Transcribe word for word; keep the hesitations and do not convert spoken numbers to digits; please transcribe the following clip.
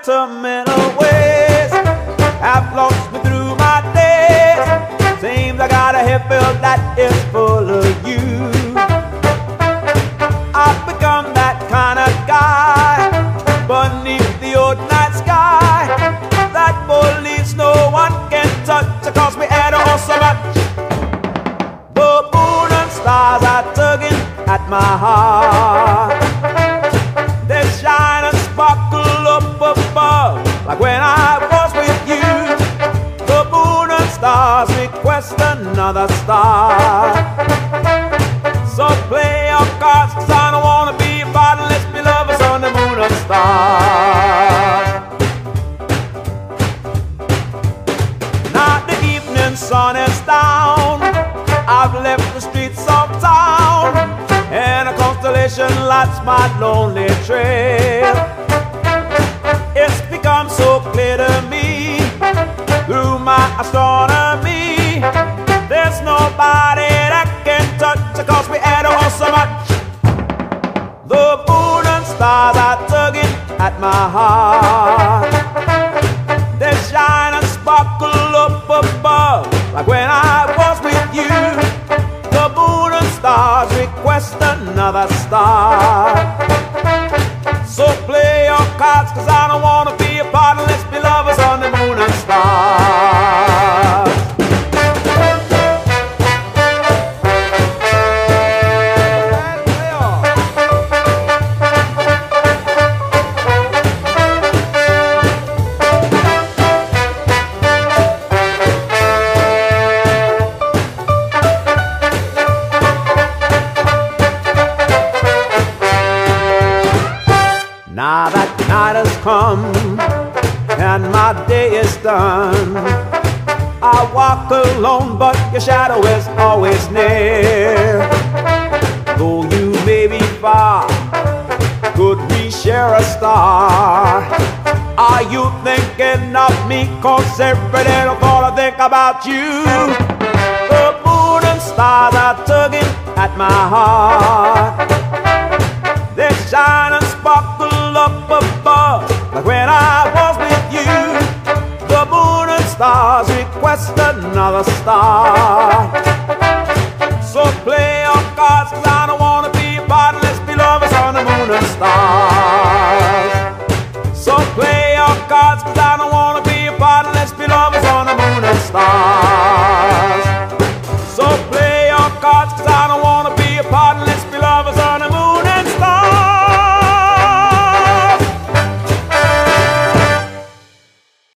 sentimental ways have lost me through my days. Seems I got a head filled that is full of you. I've become that kind of guy beneath the old night sky that believes no one can touch. It cost me at all so much. The moon and stars are tugging at my heart. They shine and sparkle up above like when I was with you. The moon and stars request another star. So play your cards, 'cause I don't wanna be a part. Let's be lovers on the moon and stars. Now the evening sun is down, I've left the streets of town, and a constellation lights my lonely trail. It's become so clear to me through my astronomy, there's nobody that can touch it 'cause we had all so much. The moon and stars are tugging at my heart. They shine and sparkle up above like when I was with you. The moon and stars request another star. So play your cards, 'cause I don't wanna be a part. Let's be lovers on the moon and stars. Now that night has come and my day is done, I walk alone but your shadow is always near. Though you may be far, could we share a star? Are you thinking of me? 'Cause every little thought I think about you. The moon and stars are tugging at my heart. They shine and sparkle up above like when I was with you. The moon and stars request another star. So play your cards, 'cause I don't wanna be a part. Let's be lovers on the moon and stars. So play your cards, 'cause I don't wanna be a part. Let's be lovers on the moon and stars. So play your cards, 'cause I don't wanna be a part.